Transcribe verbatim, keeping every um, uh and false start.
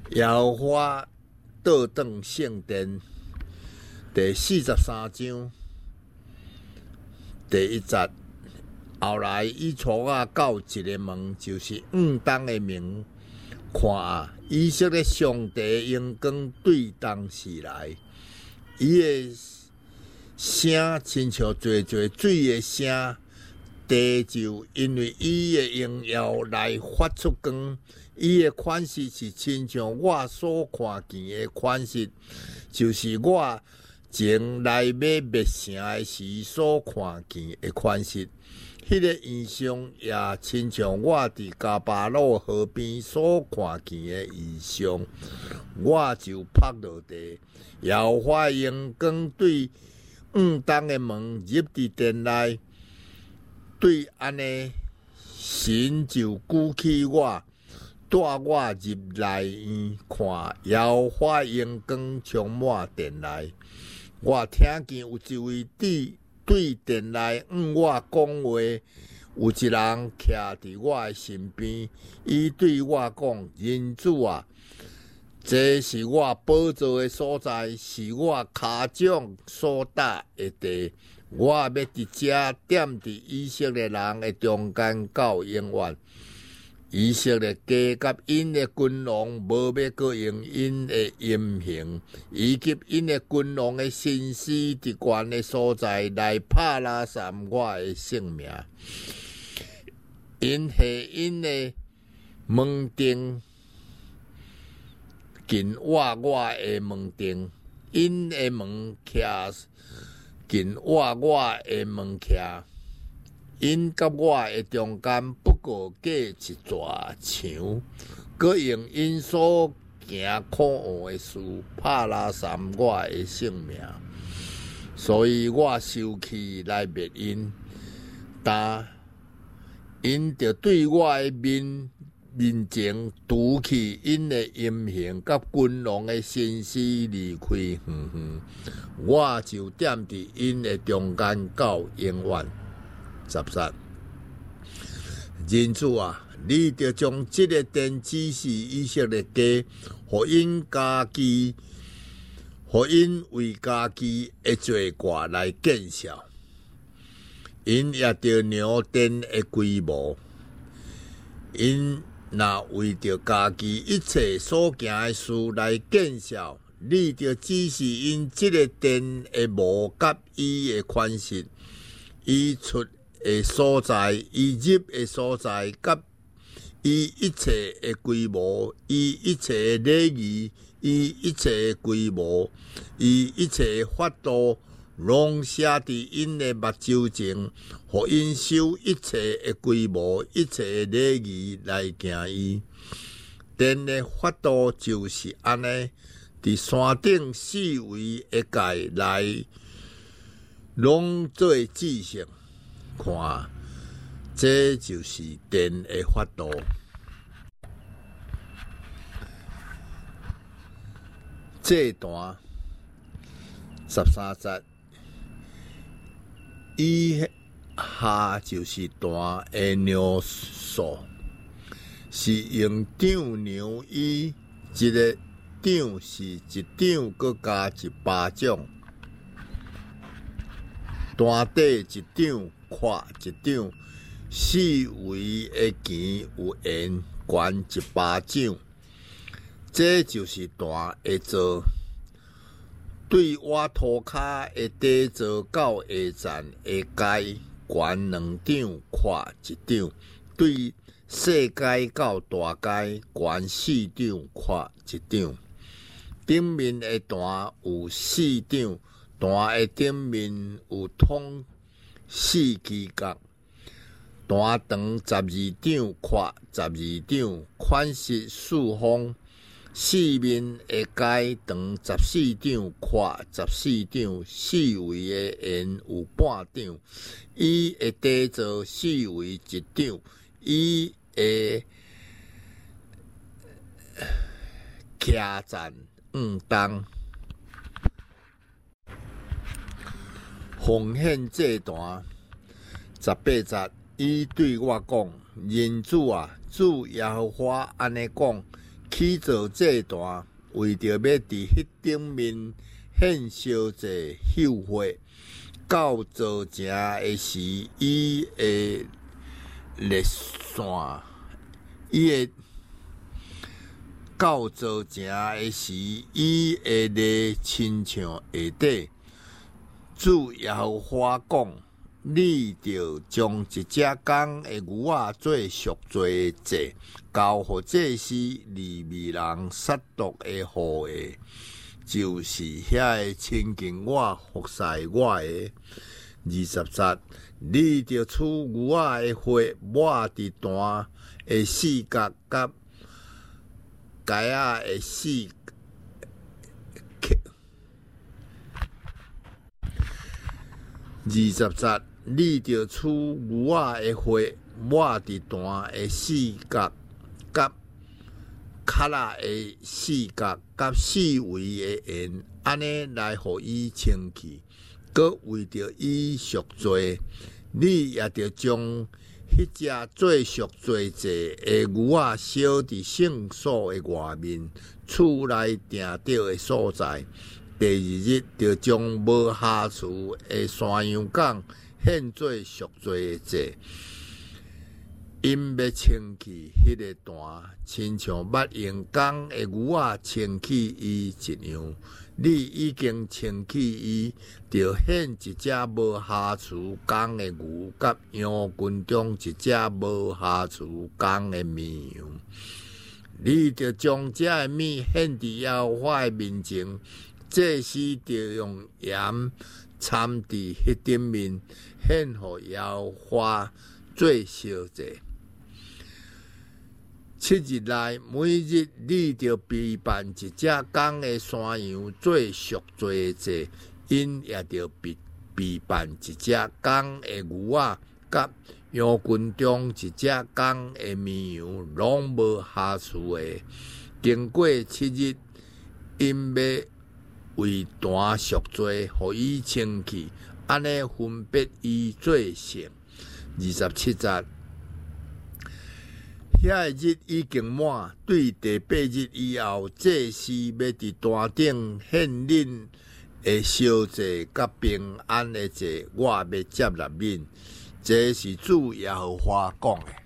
耶和华倒转圣殿第四十三章第一节。后来以初啊到一个门，就是五东的门。看啊，以色列上帝阳光对东时来，伊的声亲像淙淙水的声。地就因为伊的荣耀来发出光，伊的款式是亲像我所看见的款式，就是我前来要灭城的时所看见的款式。迄、那个异象也亲像我伫加巴路河边所看见的异象，我就趴落地，耶和华阳光对五东的门入伫殿内。对安尼，神就举起我，带我入内院看，耶和华阳光充满殿内。我听见有一位对对殿内向我讲话，有一人徛伫我的身边，伊对我讲：“人子啊，这是我宝座的所在，是我脚掌所踏的地。我要伫遮踮伫以色列人的中间到永远。以色列家甲因的君王无要阁用因的阴行，以及因的君王的心思伫悬的所在来拍拉散我的性命。因下因的门顶近我我的门顶，因的门徛近我我的门徛，因甲我的中间不过隔一座墙，佮用因所行可恶的事拍拉散我的性命，所以我生气来灭因，但因着对我的面面前除去因的阴行，甲君王的心思离开远远，我就踮伫因的中间到永远。十三，人子啊，你着将这个殿指示以色列家，互因家己，互因为家己的罪过来见笑，因也着牛殿的规模，因。若为着家己一切所行的事来见笑，你着指示因这个殿的模甲伊的款式，伊出的所在，伊入的所在，甲伊一切的规模，伊一切的礼仪，伊一切的规模，伊一切的法度，拢写伫因的目睭前，互因守一切的规模、一切的礼仪来行伊。殿的法度就是安尼，伫山顶四围的界来，拢做指示。看，这就是殿的法度。这段十三节。以下就是段的描述，是用长牛衣，一个长是一长，搁加一巴掌，单底一长，胯一长，四围的旗有圆，悬一巴掌，这就是段的做。对我涂骹的底座到下站的阶，悬两丈，胯一丈；对细阶到大阶，悬四丈，胯一丈。顶面的段有四丈，段的顶面有通四支角，段长十二丈，胯十二丈，款式四方。四面的阶长十四丈，胯十四丈，四围的圆有半丈。伊的底座四围一丈，伊的徛站五重。奉献这段十八节，伊对我讲：“人子啊，主耶和华安尼讲。” 起造这段，为着要伫迄顶面献烧祭绣花，到造成的时，伊的列线，伊的到造成的时，伊的列亲像下底。主耶和华讲：你着将一只公的牛仔做赎罪的祭，交互祭司利未人杀毒的护的，就是遐个亲近我、服侍我的。二十节，你着取牛仔的血抹伫弹的四角甲街仔的四。二十节，你着取牛仔的血抹伫弹的四角甲脚仔的四角甲四围的沿，安尼来互伊清气。搁为着伊赎罪，你也着将迄只做赎罪祭的牛仔烧伫圣所的外面，厝内定着的所在。第二日，就将无瑕疵的山羊羔献做赎罪的祭，因要清气迄个弹，亲像捌用工的牛仔清气伊一样。你已经清气伊，就献一只无瑕疵公的牛，甲羊群中一只无瑕疵公的绵羊。你就将这个物献伫耶和华的面前。祭司着用盐掺伫迄顶面，献互耶和华做烧祭。七日内每日你着备办一只公的山羊做赎罪的祭，因也着备备办一只公的牛仔，甲羊群中一只公的绵羊，拢无瑕疵的。经过七日，因要为弹赎罪，互伊清气，安尼分别伊做圣。二十七节，遐个日已经满，对第八日以后，祭司要伫弹顶献恁的烧祭甲平安的祭，我要接纳恁。这是主耶和华讲的。